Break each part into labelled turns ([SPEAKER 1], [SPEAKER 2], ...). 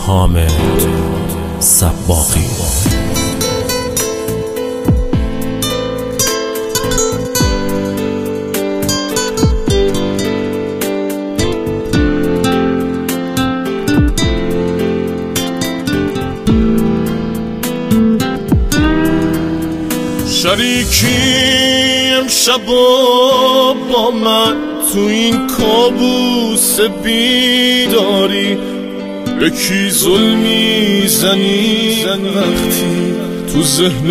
[SPEAKER 1] حامد صباغی.
[SPEAKER 2] شریکی امشب با من تو این کابوس بیداری، یکی ظلمی زنی وقتی تو ذهن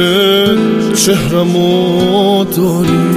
[SPEAKER 2] چهرمو داری.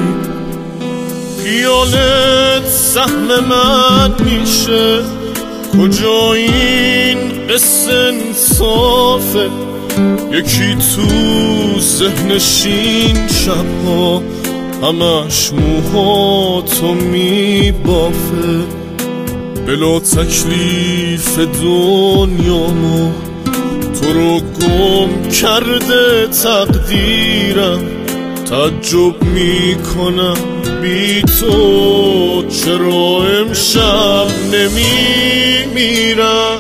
[SPEAKER 2] خیالت سهم من میشه، کجا این قصه انصافه؟ یکی تو ذهنشین شبها همش موهاتو میبافه. بلا تکلیف دنیامو تو رو گم کرده تقدیرم. تعجب میکنم بی تو چرا امشب نمیمیرم.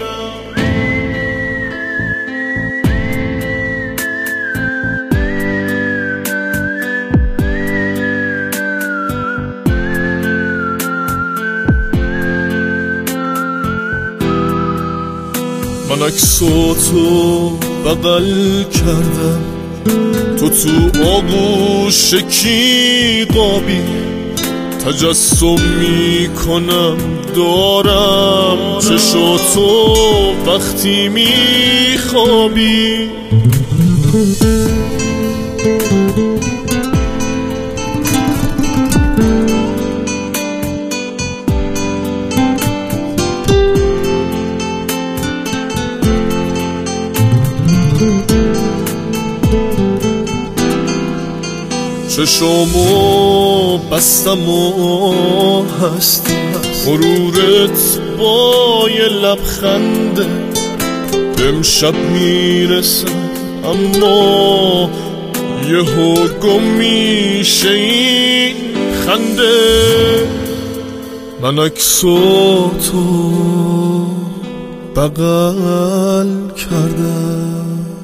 [SPEAKER 2] من عکساتو بغل کردم، تو آغوش کی قابی. تجسم میکنم دارم چشاتو وقتی میخوابی. چشامو بستم و هست غرورت با یه لبخنده. امشب میرسم اما یهو گم میشه این خنده. من عکساتو بغل کردم.